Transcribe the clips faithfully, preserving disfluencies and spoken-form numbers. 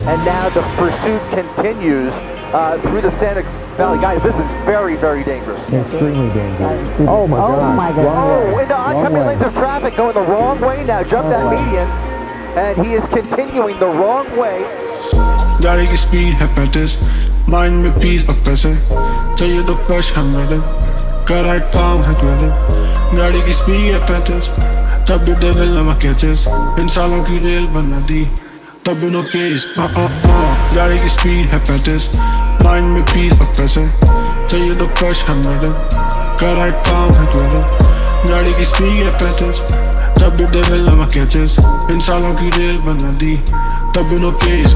And now the pursuit continues uh, through the Santa Valley. Guys, this is very, very dangerous. Extremely dangerous. Oh my Oh God. my God. Oh, into oncoming lanes of traffic going the wrong way now. Jump that median. And he is continuing the wrong way. गाड़ी की speed है पैंतीस, mind में piece और पैसे, चाहिए तो कश है मैडम, कर आए काम है मैडम। गाड़ी की स्पीड है पैंतीस, तब भी डेविल नमक कैचेस, इन सालों की रेल बना दी, तब भी नो केस। गाड़ी की स्पीड है पैंतीस, माइंड में पीस और पैसे, चाहिए तो कश है मैडम, कर आए काम है मैडम। गाड़ी की स्पीड है पैंतीस, तब भी डेविल नमक कैचेस, इन सालों की रेल बना दी, तब भी नो केस।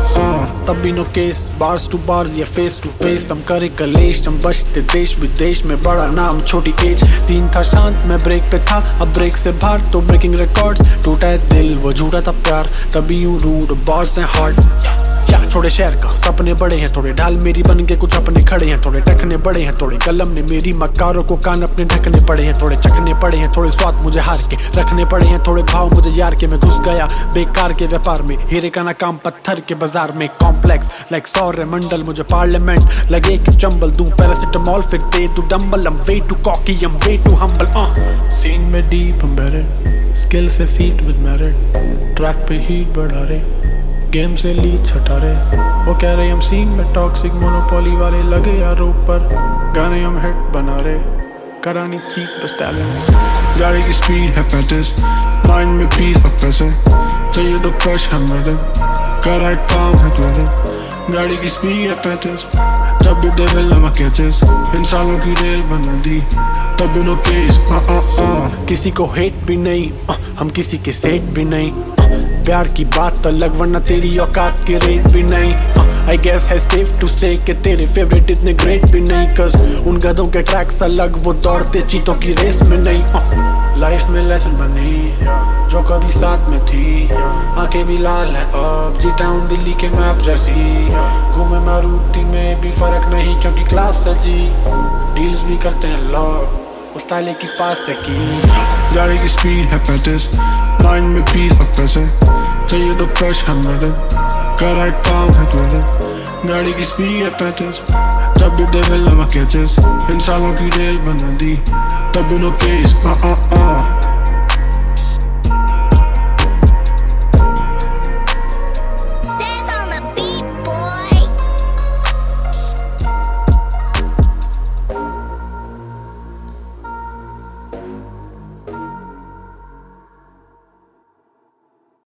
तब भी no case, bars to bars या फेस टू फेस, हम करे कलेश, हम बचते देश विदेश में, बड़ा नाम छोटी एज। सीन था शांत, मैं ब्रेक पे था, अब ब्रेक से बाहर तो ब्रेकिंग रिकॉर्ड्स। टूटा है दिल, वो झूठा था प्यार, तभी यूं रूड बार्स हैं हार्ड। क्या छोड़े शहर का, सपने बड़े हैं थोड़े, ढाल मेरी बन के कुछ अपने खड़े हैं थोड़े, टखने बड़े हैं थोड़े, कलम ने मेरी मकारों को कान अपने ढकने पड़े हैं थोड़े, चखने पड़े हैं थोड़े, स्वाद मुझे हार के रखने पड़े हैं थोड़े, भाव मुझे यार के, मैं घुस गया बेकार के व्यापार में, हीरे का ना काम पत्थर के बाजार में। कॉम्प्लेक्स लाइक सौर्य मंडल, मुझे पार्लियामेंट लगे कि चंबल दूं पैरासिटामॉल, फिर दे दूं dumbbell. I'm way too cocky, I'm way too humble. uh. Scene में डीप embedded, स्किल से सीट विद मेरिट, ट्रैक पे हीट बढ़ा रहे, गेम से लीड छटा रहे। वो कह रहे हम सीन में टॉक्सिक मोनोपोली वाले, लगे यारों पर गाने हम हिट बना रहे, करानी चीप बस टैलेंट। गाड़ी की स्पीड है पैंतीस, माइंड में पीस और पैसे, चाहिए तो कश है मैडम, कर आए काम है मैडम। गाड़ी की स्पीड है पैंतीस, तब भी डेविल नमक कैचेस, इन सालों की रेल बना दी, तब भी नो केस। किसी को हेट भी नहीं, uh, हम किसी के सेट भी नहीं, uh, प्यार की बात अलग वरना तेरी औकात की रेट भी नहीं। आई गेस है सेफ टू से कि तेरे फेवरेट इतने ग्रेट भी नहीं, कस उन गधों के ट्रैक्स अलग, वो दौड़ते चीतों की रेस में नहीं। uh. लाइफ में लेसन बनी जो कभी साथ में थी, आंखें भी लाल है अब, जी टाउन दिल्ली के मैप जैसी, घूमे मारुति में भी फर्क नहीं क्योंकि क्लास है जी, डील्स भी करते हैं लोग उस ताले की पास से की। गाड़ी की स्पीड है पैंतीस, माइंड में पीस और पैसे, चाहिए तो कश है मैडम, कर आए काम है मैडम। गाड़ी की स्पीड है पैंतीस, तब भी डेविल नमक कैचेस, इन सालों की रेल बना दी, तब भी नो केस।